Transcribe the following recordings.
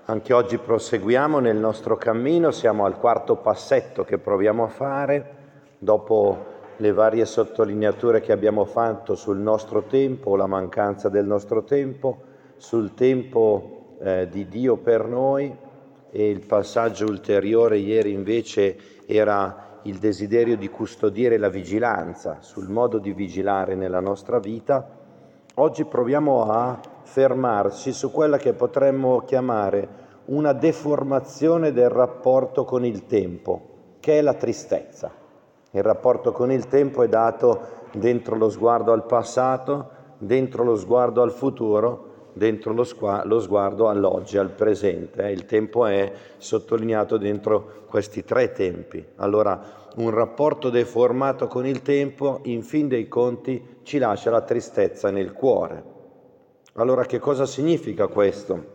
Anche oggi proseguiamo nel nostro cammino, siamo al quarto passetto che proviamo a fare, dopo le varie sottolineature che abbiamo fatto sul nostro tempo, la mancanza del nostro tempo, sul tempo di Dio per noi, e il passaggio ulteriore ieri invece era il desiderio di custodire la vigilanza, sul modo di vigilare nella nostra vita. Oggi proviamo a fermarci su quella che potremmo chiamare una deformazione del rapporto con il tempo, che è la tristezza. Il rapporto con il tempo è dato dentro lo sguardo al passato, dentro lo sguardo al futuro, dentro lo sguardo all'oggi, al presente. Il tempo è sottolineato dentro questi tre tempi. Allora, un rapporto deformato con il tempo, in fin dei conti, ci lascia la tristezza nel cuore. Allora, che cosa significa questo?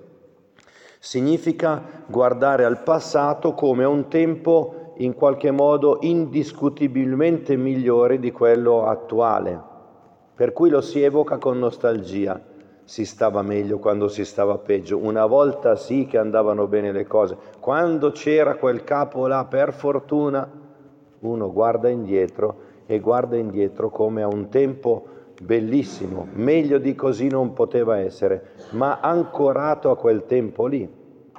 Significa guardare al passato come a un tempo in qualche modo indiscutibilmente migliore di quello attuale, per cui lo si evoca con nostalgia. Si stava meglio quando si stava peggio, una volta sì che andavano bene le cose, quando c'era quel capo là, per fortuna, uno guarda indietro e guarda indietro come a un tempo bellissimo, meglio di così non poteva essere, ma ancorato a quel tempo lì.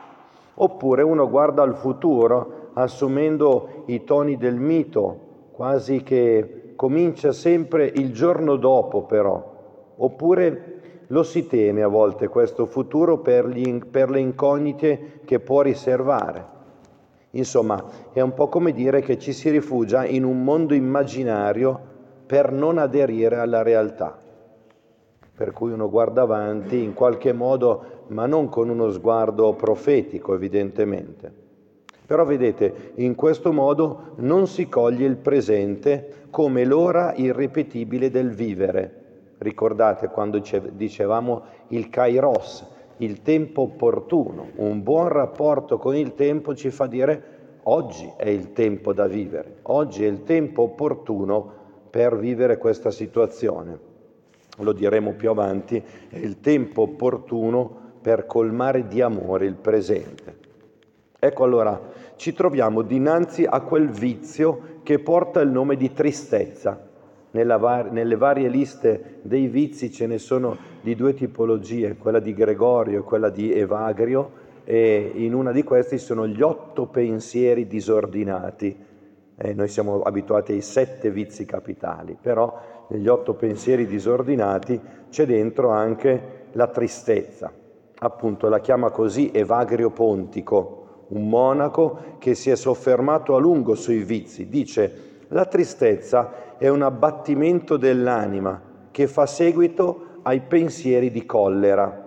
Oppure uno guarda al futuro assumendo i toni del mito, quasi che comincia sempre il giorno dopo però, oppure lo si teme a volte questo futuro per le incognite che può riservare. Insomma, è un po' come dire che ci si rifugia in un mondo immaginario per non aderire alla realtà. Per cui uno guarda avanti in qualche modo, ma non con uno sguardo profetico, evidentemente. Però vedete, in questo modo non si coglie il presente come l'ora irripetibile del vivere. Ricordate quando dicevamo il kairos, il tempo opportuno. Un buon rapporto con il tempo ci fa dire oggi è il tempo da vivere, oggi è il tempo opportuno per vivere questa situazione. Lo diremo più avanti, è il tempo opportuno per colmare di amore il presente. Ecco allora, ci troviamo dinanzi a quel vizio che porta il nome di tristezza. Nelle varie liste dei vizi ce ne sono di due tipologie, quella di Gregorio e quella di Evagrio, e in una di questi sono gli 8 pensieri disordinati. Noi siamo abituati ai 7 vizi capitali, però negli 8 pensieri disordinati c'è dentro anche la tristezza. Appunto la chiama così Evagrio Pontico, un monaco che si è soffermato a lungo sui vizi. Dice: la tristezza è un abbattimento dell'anima che fa seguito ai pensieri di collera.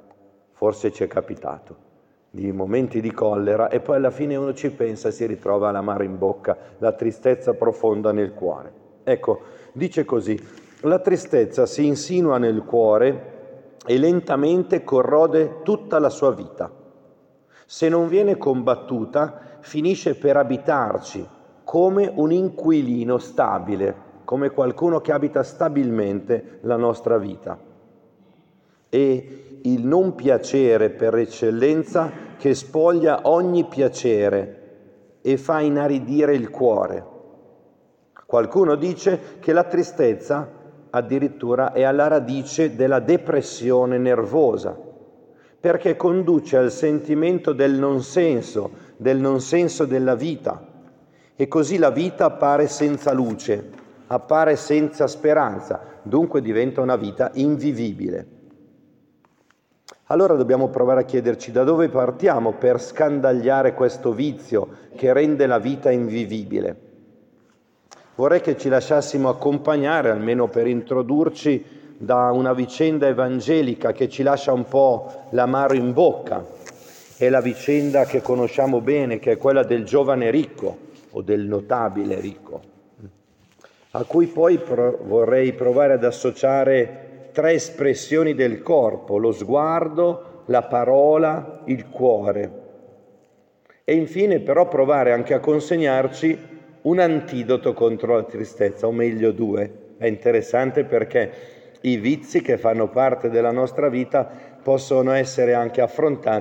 Forse ci è capitato di momenti di collera e poi alla fine uno ci pensa e si ritrova l'amaro in bocca, la tristezza profonda nel cuore. Ecco, dice così: la tristezza si insinua nel cuore e lentamente corrode tutta la sua vita. Se non viene combattuta, finisce per abitarci come un inquilino stabile, come qualcuno che abita stabilmente la nostra vita. E il non piacere per eccellenza che spoglia ogni piacere e fa inaridire il cuore. Qualcuno dice che la tristezza addirittura è alla radice della depressione nervosa, perché conduce al sentimento del non senso della vita, e così la vita appare senza luce, appare senza speranza, dunque diventa una vita invivibile. Allora dobbiamo provare a chiederci da dove partiamo per scandagliare questo vizio che rende la vita invivibile. Vorrei che ci lasciassimo accompagnare, almeno per introdurci, da una vicenda evangelica che ci lascia un po' l'amaro in bocca. È la vicenda che conosciamo bene, che è quella del giovane ricco o del notabile ricco, a cui poi vorrei provare ad associare 3 espressioni del corpo: lo sguardo, la parola, il cuore. E infine però provare anche a consegnarci un antidoto contro la tristezza, o meglio 2. È interessante perché i vizi che fanno parte della nostra vita possono essere anche affrontati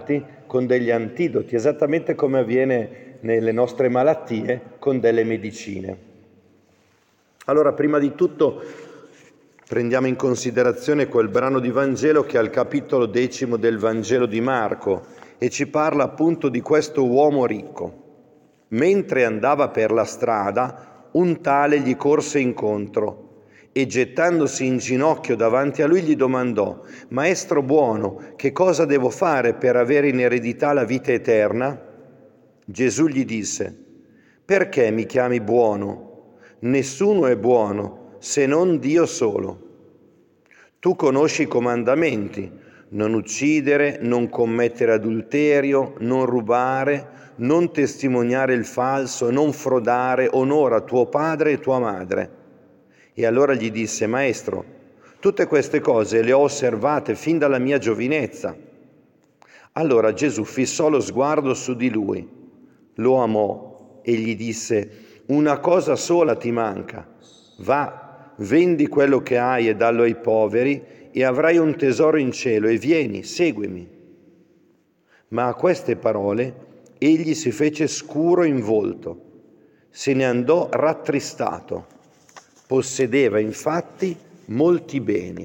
con degli antidoti, esattamente come avviene nelle nostre malattie con delle medicine. Allora, prima di tutto, prendiamo in considerazione quel brano di Vangelo che è al capitolo 10 del Vangelo di Marco e ci parla appunto di questo uomo ricco. Mentre andava per la strada, un tale gli corse incontro e gettandosi in ginocchio davanti a lui gli domandò: «Maestro buono, che cosa devo fare per avere in eredità la vita eterna?» Gesù gli disse: «Perché mi chiami buono? Nessuno è buono se non Dio solo. Tu conosci i comandamenti: non uccidere, non commettere adulterio, non rubare, non testimoniare il falso, non frodare, onora tuo padre e tua madre». E allora gli disse: «Maestro, tutte queste cose le ho osservate fin dalla mia giovinezza». Allora Gesù fissò lo sguardo su di lui, lo amò e gli disse: «Una cosa sola ti manca. Va, vendi quello che hai e dallo ai poveri e avrai un tesoro in cielo e vieni, seguimi». Ma a queste parole egli si fece scuro in volto, se ne andò rattristato. Possedeva infatti molti beni.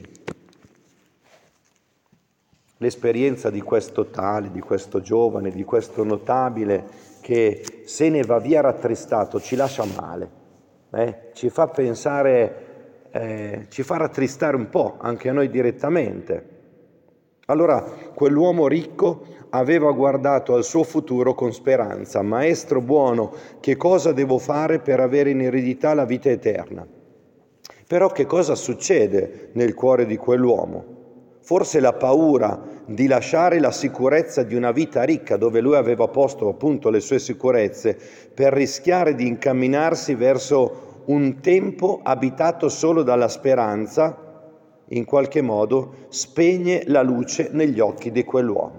L'esperienza di questo tale, di questo giovane, di questo notabile che se ne va via rattristato ci lascia male, ci fa pensare, ci fa rattristare un po' anche a noi direttamente. Allora quell'uomo ricco aveva guardato al suo futuro con speranza. «Maestro buono, che cosa devo fare per avere in eredità la vita eterna?» Però che cosa succede nel cuore di quell'uomo? Forse la paura di lasciare la sicurezza di una vita ricca, dove lui aveva posto appunto le sue sicurezze, per rischiare di incamminarsi verso un tempo abitato solo dalla speranza, in qualche modo spegne la luce negli occhi di quell'uomo.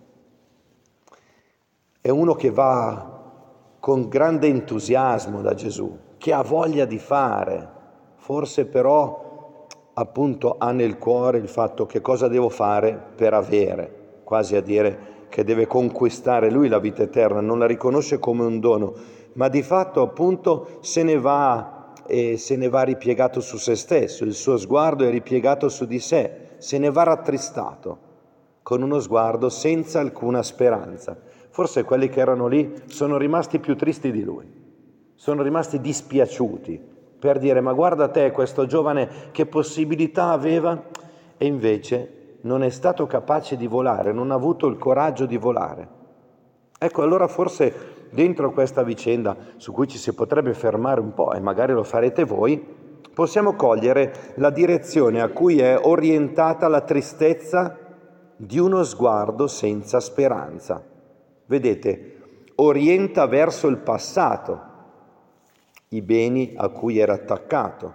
È uno che va con grande entusiasmo da Gesù, che ha voglia di fare, forse però appunto ha nel cuore il fatto: che cosa devo fare per avere, quasi a dire che deve conquistare lui la vita eterna, non la riconosce come un dono, ma di fatto appunto se ne va ripiegato su se stesso, il suo sguardo è ripiegato su di sé, se ne va rattristato, con uno sguardo senza alcuna speranza. Forse quelli che erano lì sono rimasti più tristi di lui, sono rimasti dispiaciuti, per dire: ma guarda te, questo giovane che possibilità aveva e invece non è stato capace di volare, non ha avuto il coraggio di volare. Ecco, allora forse dentro questa vicenda, su cui ci si potrebbe fermare un po', e magari lo farete voi, possiamo cogliere la direzione a cui è orientata la tristezza di uno sguardo senza speranza. Vedete, orienta verso il passato i beni a cui era attaccato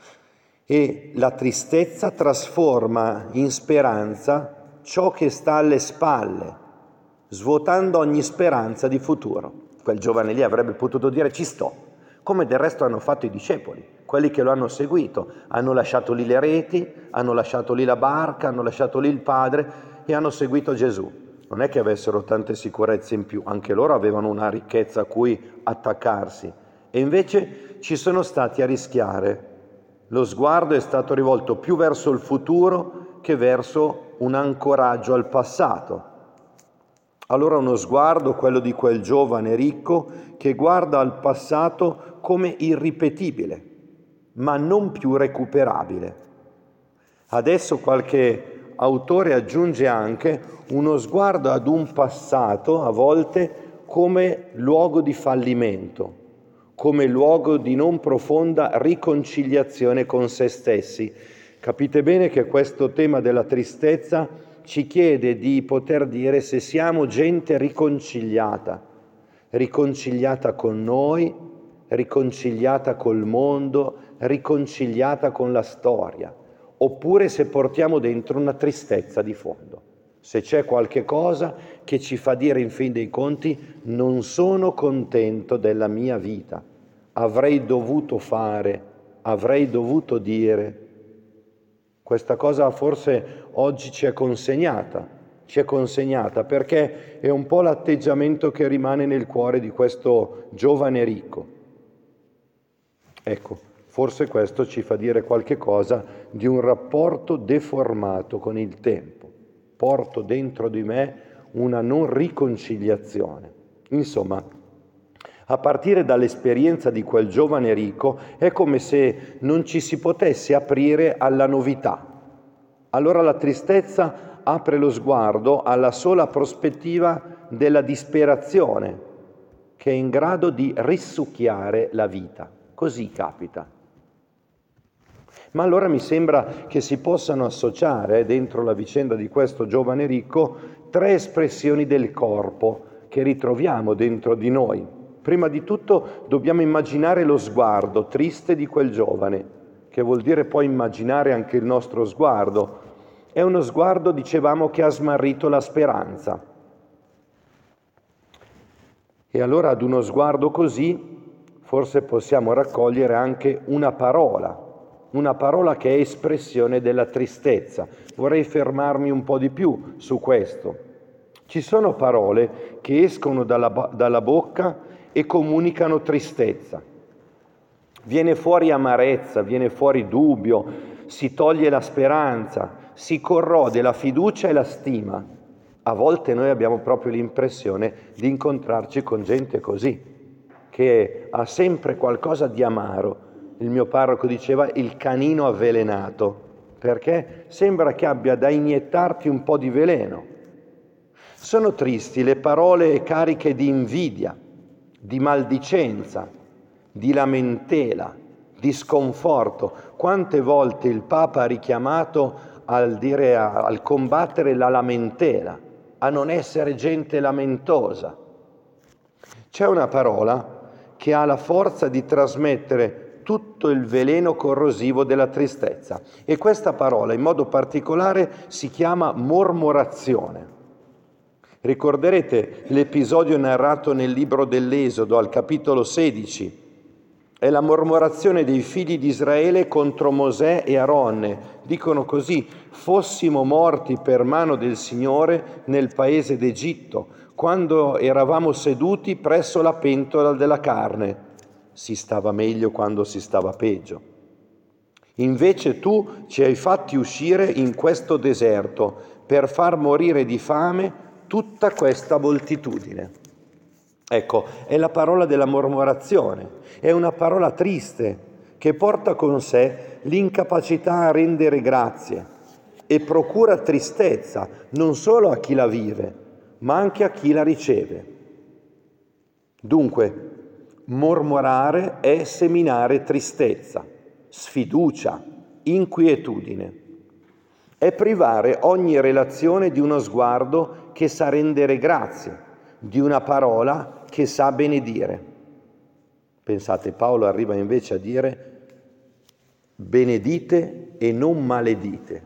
e la tristezza trasforma in speranza ciò che sta alle spalle, svuotando ogni speranza di futuro. Quel giovane lì avrebbe potuto dire: ci sto, come del resto hanno fatto i discepoli, quelli che lo hanno seguito, hanno lasciato lì le reti, hanno lasciato lì la barca, hanno lasciato lì il padre e hanno seguito Gesù. Non è che avessero tante sicurezze in più, anche loro avevano una ricchezza a cui attaccarsi. E invece ci sono stati a rischiare. Lo sguardo è stato rivolto più verso il futuro che verso un ancoraggio al passato. Allora uno sguardo, quello di quel giovane ricco, che guarda al passato come irripetibile, ma non più recuperabile. Adesso qualche autore aggiunge anche uno sguardo ad un passato, a volte, come luogo di fallimento, come luogo di non profonda riconciliazione con se stessi. Capite bene che questo tema della tristezza ci chiede di poter dire se siamo gente riconciliata con noi, riconciliata col mondo, riconciliata con la storia, oppure se portiamo dentro una tristezza di fondo. Se c'è qualche cosa che ci fa dire in fin dei conti: non sono contento della mia vita, avrei dovuto fare, avrei dovuto dire. Questa cosa forse oggi ci è consegnata, ci è consegnata, perché è un po' l'atteggiamento che rimane nel cuore di questo giovane ricco. Ecco, forse questo ci fa dire qualche cosa di un rapporto deformato con il tempo. Porto dentro di me una non riconciliazione. Insomma, a partire dall'esperienza di quel giovane ricco è come se non ci si potesse aprire alla novità. Allora la tristezza apre lo sguardo alla sola prospettiva della disperazione, che è in grado di risucchiare la vita. Così capita. Ma allora mi sembra che si possano associare dentro la vicenda di questo giovane ricco 3 espressioni del corpo che ritroviamo dentro di noi. Prima di tutto dobbiamo immaginare lo sguardo triste di quel giovane, che vuol dire poi immaginare anche il nostro sguardo. È uno sguardo, dicevamo, che ha smarrito la speranza. E allora ad uno sguardo così forse possiamo raccogliere anche una parola che è espressione della tristezza. Vorrei fermarmi un po' di più su questo. Ci sono parole che escono dalla bocca e comunicano tristezza. Viene fuori amarezza, viene fuori dubbio, si toglie la speranza, si corrode la fiducia e la stima. A volte noi abbiamo proprio l'impressione di incontrarci con gente così, che ha sempre qualcosa di amaro. Il mio parroco diceva il canino avvelenato, perché sembra che abbia da iniettarti un po' di veleno. Sono tristi le parole cariche di invidia, di maldicenza, di lamentela, di sconforto. Quante volte il Papa ha richiamato al combattere la lamentela, a non essere gente lamentosa. C'è una parola che ha la forza di trasmettere tutto il veleno corrosivo della tristezza e questa parola in modo particolare si chiama mormorazione. Ricorderete l'episodio narrato nel libro dell'Esodo al capitolo 16. È la mormorazione dei figli di Israele contro Mosè e Aronne. Dicono così: fossimo morti per mano del Signore nel paese d'Egitto, quando eravamo seduti presso la pentola della carne. Si stava meglio quando si stava peggio. Invece tu ci hai fatti uscire in questo deserto per far morire di fame tutta questa moltitudine. Ecco, è la parola della mormorazione, è una parola triste che porta con sé l'incapacità a rendere grazie e procura tristezza non solo a chi la vive, ma anche a chi la riceve. Dunque, mormorare è seminare tristezza, sfiducia, inquietudine. È privare ogni relazione di uno sguardo che sa rendere grazie, di una parola che sa benedire. Pensate, Paolo arriva invece a dire benedite e non maledite.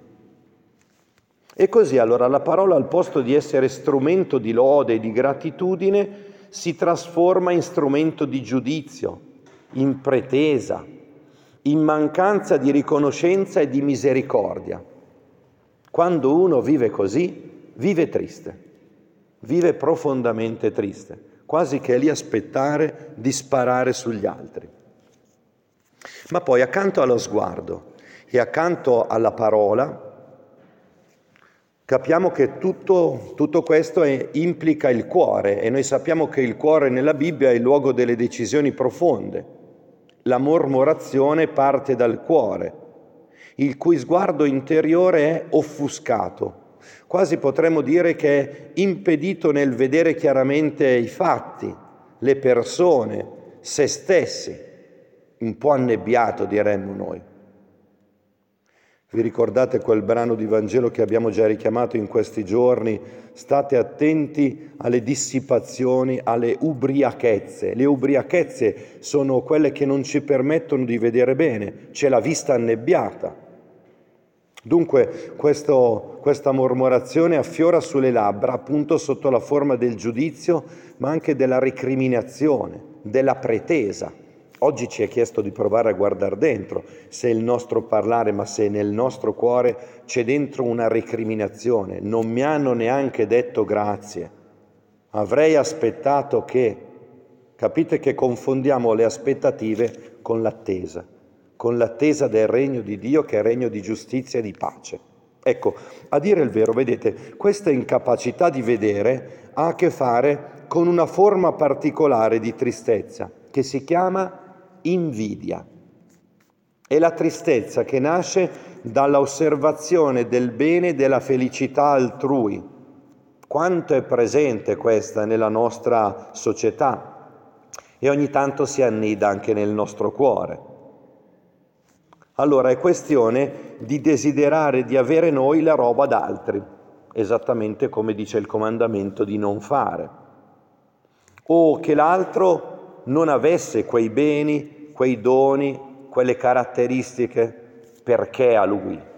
E così allora la parola, al posto di essere strumento di lode e di gratitudine, si trasforma in strumento di giudizio, in pretesa, in mancanza di riconoscenza e di misericordia. Quando uno vive così, vive triste, vive profondamente triste, quasi che è lì a aspettare di sparare sugli altri. Ma poi accanto allo sguardo e accanto alla parola, capiamo che tutto questo implica il cuore e noi sappiamo che il cuore nella Bibbia è il luogo delle decisioni profonde. La mormorazione parte dal cuore, il cui sguardo interiore è offuscato. Quasi potremmo dire che è impedito nel vedere chiaramente i fatti, le persone, se stessi, un po' annebbiato diremmo noi. Vi ricordate quel brano di Vangelo che abbiamo già richiamato in questi giorni? State attenti alle dissipazioni, alle ubriachezze. Le ubriachezze sono quelle che non ci permettono di vedere bene, c'è la vista annebbiata. Dunque questa mormorazione affiora sulle labbra appunto sotto la forma del giudizio, ma anche della recriminazione, della pretesa. Oggi ci è chiesto di provare a guardare dentro, se il nostro parlare, ma se nel nostro cuore c'è dentro una recriminazione. Non mi hanno neanche detto grazie. Avrei aspettato che... Capite che confondiamo le aspettative con l'attesa del regno di Dio, che è regno di giustizia e di pace. Ecco, a dire il vero, vedete, questa incapacità di vedere ha a che fare con una forma particolare di tristezza che si chiama invidia. È la tristezza che nasce dalla osservazione del bene e della felicità altrui. Quanto è presente questa nella nostra società e ogni tanto si annida anche nel nostro cuore. Allora è questione di desiderare di avere noi la roba d'altri, esattamente come dice il comandamento di non fare, o che l'altro non avesse quei beni, quei doni, quelle caratteristiche perché a lui.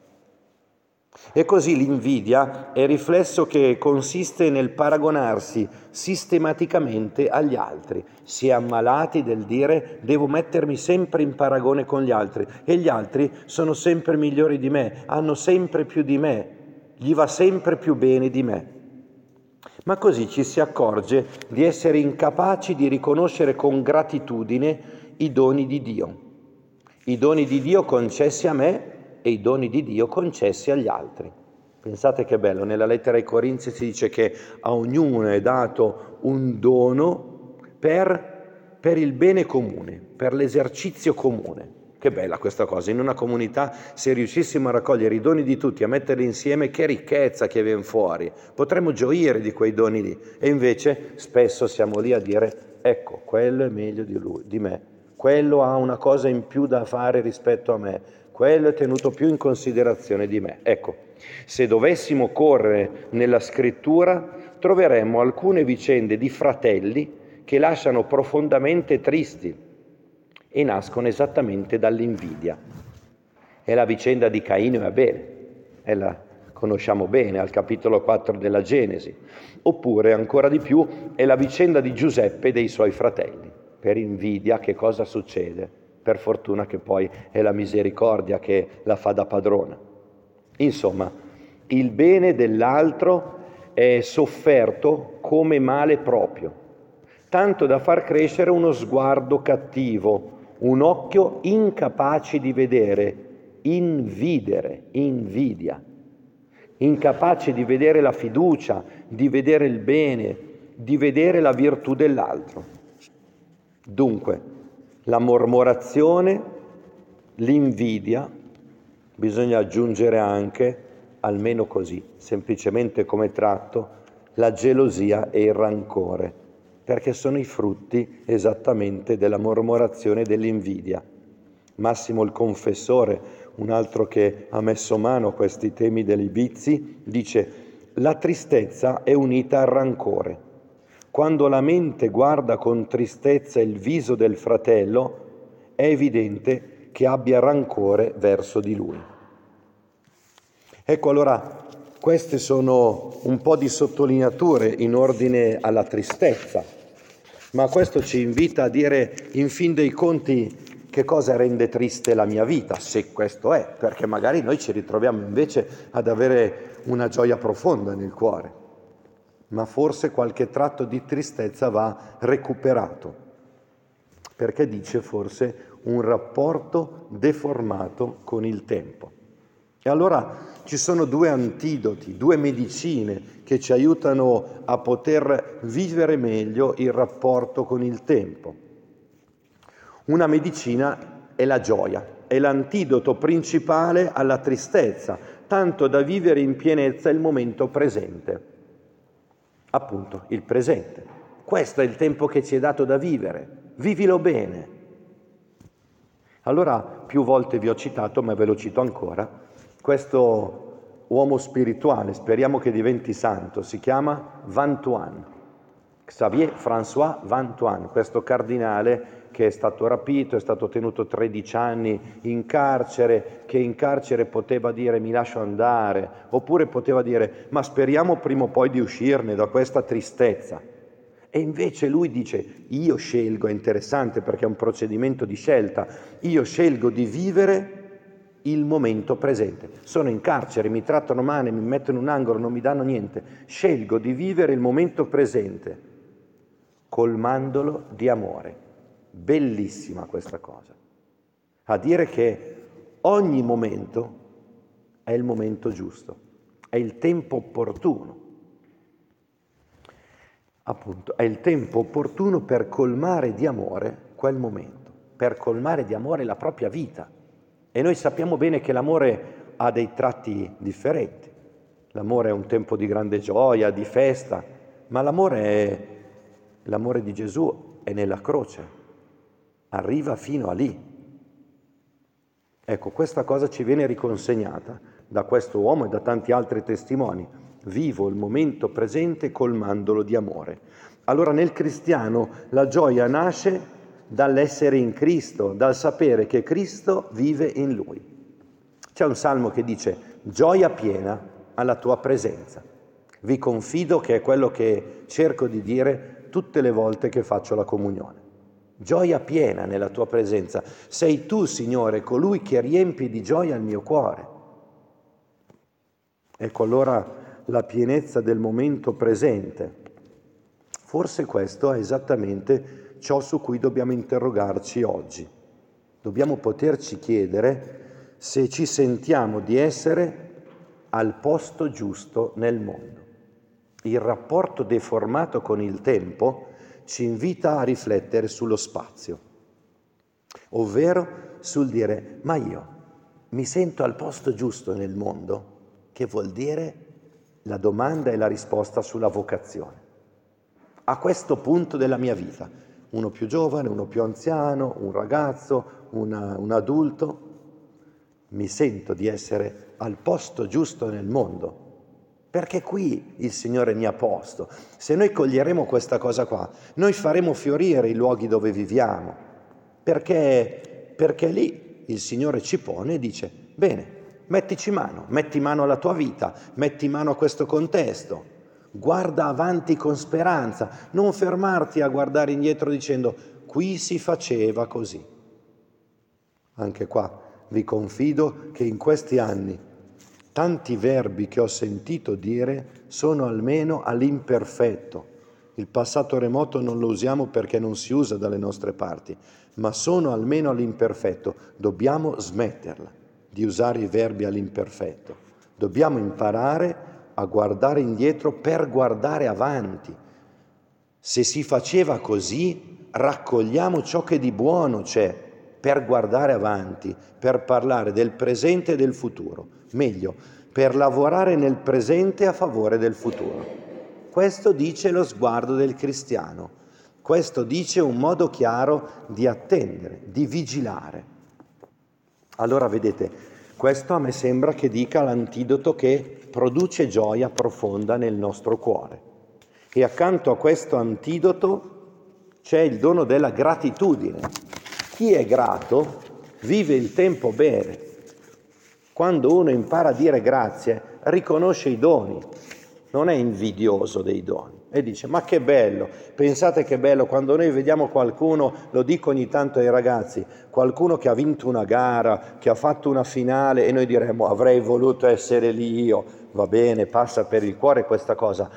E così l'invidia è riflesso che consiste nel paragonarsi sistematicamente agli altri. Si è ammalati del dire devo mettermi sempre in paragone con gli altri e gli altri sono sempre migliori di me, hanno sempre più di me, gli va sempre più bene di me. Ma così ci si accorge di essere incapaci di riconoscere con gratitudine i doni di Dio. I doni di Dio concessi a me e i doni di Dio concessi agli altri. Pensate che bello, nella lettera ai Corinzi si dice che a ognuno è dato un dono per il bene comune, per l'esercizio comune. Che bella questa cosa, in una comunità se riuscissimo a raccogliere i doni di tutti, a metterli insieme, che ricchezza che viene fuori, potremmo gioire di quei doni lì. E invece spesso siamo lì a dire, ecco, quello è meglio di lui, di me, quello ha una cosa in più da fare rispetto a me, quello è tenuto più in considerazione di me. Ecco, se dovessimo correre nella scrittura, troveremmo alcune vicende di fratelli che lasciano profondamente tristi e nascono esattamente dall'invidia. È la vicenda di Caino e Abele, e la conosciamo bene al capitolo 4 della Genesi, oppure ancora di più è la vicenda di Giuseppe e dei suoi fratelli. Per invidia che cosa succede? Per fortuna che poi è la misericordia che la fa da padrona. Insomma, il bene dell'altro è sofferto come male proprio, tanto da far crescere uno sguardo cattivo, un occhio incapace di vedere, invidia, incapace di vedere la fiducia, di vedere il bene, di vedere la virtù dell'altro. Dunque, la mormorazione, l'invidia, bisogna aggiungere anche, almeno così, semplicemente come tratto, la gelosia e il rancore, perché sono i frutti esattamente della mormorazione e dell'invidia. Massimo il Confessore, un altro che ha messo mano a questi temi dei vizi, dice: la tristezza è unita al rancore. Quando la mente guarda con tristezza il viso del fratello, è evidente che abbia rancore verso di lui. Ecco, allora, queste sono un po' di sottolineature in ordine alla tristezza, ma questo ci invita a dire, in fin dei conti, che cosa rende triste la mia vita, se questo è, perché magari noi ci ritroviamo invece ad avere una gioia profonda nel cuore. Ma forse qualche tratto di tristezza va recuperato, perché dice forse un rapporto deformato con il tempo. E allora ci sono due antidoti, due medicine che ci aiutano a poter vivere meglio il rapporto con il tempo. Una medicina è la gioia, è l'antidoto principale alla tristezza, tanto da vivere in pienezza il momento presente. Appunto, il presente. Questo è il tempo che ci è dato da vivere. Vivilo bene. Allora, più volte vi ho citato, ma ve lo cito ancora, questo uomo spirituale, speriamo che diventi santo, si chiama Vantuan, Xavier François Vantuan, questo cardinale che è stato rapito, è stato tenuto 13 anni in carcere, che in carcere poteva dire mi lascio andare, oppure poteva dire ma speriamo prima o poi di uscirne da questa tristezza. E invece lui dice, io scelgo, è interessante perché è un procedimento di scelta, io scelgo di vivere il momento presente. Sono in carcere, mi trattano male, mi mettono in un angolo, non mi danno niente. Scelgo di vivere il momento presente, colmandolo di amore. Bellissima questa cosa. A dire che ogni momento è il momento giusto, è il tempo opportuno. Appunto, è il tempo opportuno per colmare di amore quel momento, per colmare di amore la propria vita. E noi sappiamo bene che l'amore ha dei tratti differenti. L'amore è un tempo di grande gioia, di festa, ma l'amore di Gesù è nella croce, arriva fino a lì. Ecco, questa cosa ci viene riconsegnata da questo uomo e da tanti altri testimoni. Vivo il momento presente colmandolo di amore. Allora nel cristiano la gioia nasce dall'essere in Cristo, dal sapere che Cristo vive in lui. C'è un salmo che dice: gioia piena alla tua presenza. Vi confido che è quello che cerco di dire tutte le volte che faccio la comunione. Gioia piena nella tua presenza. Sei tu, Signore, colui che riempi di gioia il mio cuore. Ecco allora la pienezza del momento presente. Forse questo è esattamente ciò su cui dobbiamo interrogarci oggi. Dobbiamo poterci chiedere se ci sentiamo di essere al posto giusto nel mondo. Il rapporto deformato con il tempo ci invita a riflettere sullo spazio, ovvero sul dire: ma io mi sento al posto giusto nel mondo? Che vuol dire la domanda e la risposta sulla vocazione. A questo punto della mia vita, uno più giovane, uno più anziano, un ragazzo, un adulto, mi sento di essere al posto giusto nel mondo, perché qui il Signore mi ha posto. Se noi coglieremo questa cosa qua, noi faremo fiorire i luoghi dove viviamo, perché lì il Signore ci pone e dice: bene, metti mano alla tua vita, metti mano a questo contesto. Guarda avanti con speranza, non fermarti a guardare indietro dicendo: qui si faceva così. Anche qua vi confido che in questi anni tanti verbi che ho sentito dire sono almeno all'imperfetto. Il passato remoto non lo usiamo perché non si usa dalle nostre parti, ma sono almeno all'imperfetto. Dobbiamo smetterla di usare i verbi all'imperfetto. Dobbiamo imparare a guardare indietro per guardare avanti. Se si faceva così, raccogliamo ciò che di buono c'è per guardare avanti, per parlare del presente e del futuro. Meglio, per lavorare nel presente a favore del futuro. Questo dice lo sguardo del cristiano. Questo dice un modo chiaro di attendere, di vigilare. Allora vedete, questo a me sembra che dica l'antidoto che produce gioia profonda nel nostro cuore. E accanto a questo antidoto c'è il dono della gratitudine. Chi è grato vive il tempo bene. Quando uno impara a dire grazie, riconosce i doni, non è invidioso dei doni e dice: ma che bello, pensate che bello quando noi vediamo qualcuno, lo dico ogni tanto ai ragazzi, qualcuno che ha vinto una gara, che ha fatto una finale, e noi diremmo: avrei voluto essere lì io. Va bene, passa per il cuore questa cosa,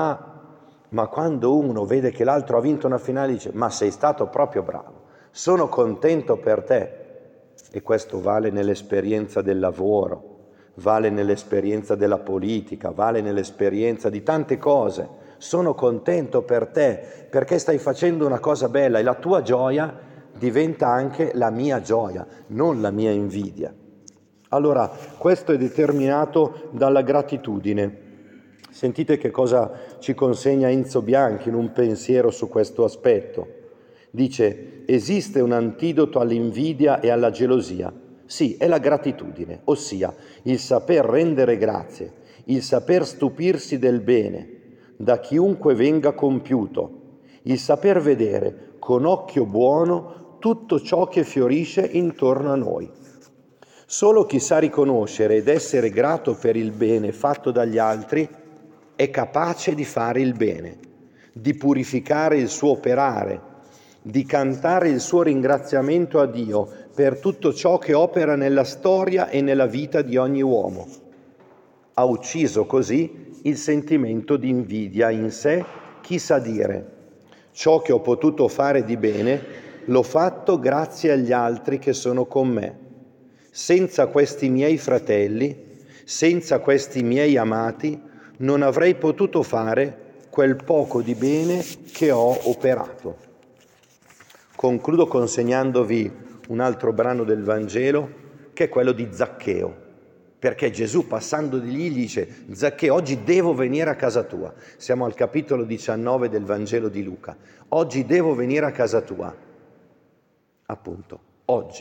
ma quando uno vede che l'altro ha vinto una finale dice: ma sei stato proprio bravo, sono contento per te. E questo vale nell'esperienza del lavoro, vale nell'esperienza della politica, vale nell'esperienza di tante cose. Sono contento per te perché stai facendo una cosa bella e la tua gioia diventa anche la mia gioia, non la mia invidia. Allora, questo è determinato dalla gratitudine. Sentite che cosa ci consegna Enzo Bianchi in un pensiero su questo aspetto. Dice: esiste un antidoto all'invidia e alla gelosia. Sì, è la gratitudine, ossia il saper rendere grazie, il saper stupirsi del bene da chiunque venga compiuto, il saper vedere con occhio buono tutto ciò che fiorisce intorno a noi. Solo chi sa riconoscere ed essere grato per il bene fatto dagli altri è capace di fare il bene. di purificare il suo operare, di cantare il suo ringraziamento a Dio per tutto ciò che opera nella storia e nella vita di ogni uomo. Ha ucciso così il sentimento di invidia in sé. Chi sa dire: ciò che ho potuto fare di bene l'ho fatto grazie agli altri che sono con me. Senza questi miei fratelli, senza questi miei amati, non avrei potuto fare quel poco di bene che ho operato. Concludo consegnandovi un altro brano del Vangelo, che è quello di Zaccheo, perché Gesù, passando di lì, gli dice: Zaccheo, oggi devo venire a casa tua. Siamo al capitolo 19 del Vangelo di Luca. Oggi devo venire a casa tua. Appunto, oggi.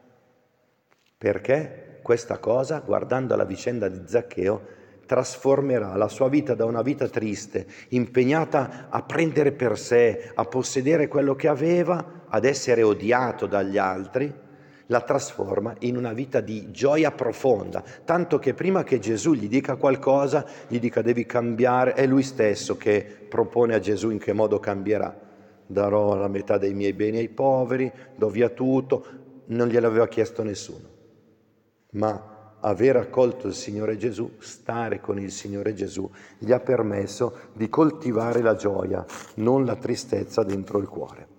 Perché questa cosa, guardando alla vicenda di Zaccheo, trasformerà la sua vita da una vita triste, impegnata a prendere per sé, a possedere quello che aveva, ad essere odiato dagli altri, la trasforma in una vita di gioia profonda, tanto che prima che Gesù gli dica qualcosa, gli dica: devi cambiare. È lui stesso che propone a Gesù in che modo cambierà. Darò la metà dei miei beni ai poveri, do via tutto. Non gliel'aveva chiesto nessuno. Ma aver accolto il Signore Gesù, stare con il Signore Gesù, gli ha permesso di coltivare la gioia, non la tristezza dentro il cuore.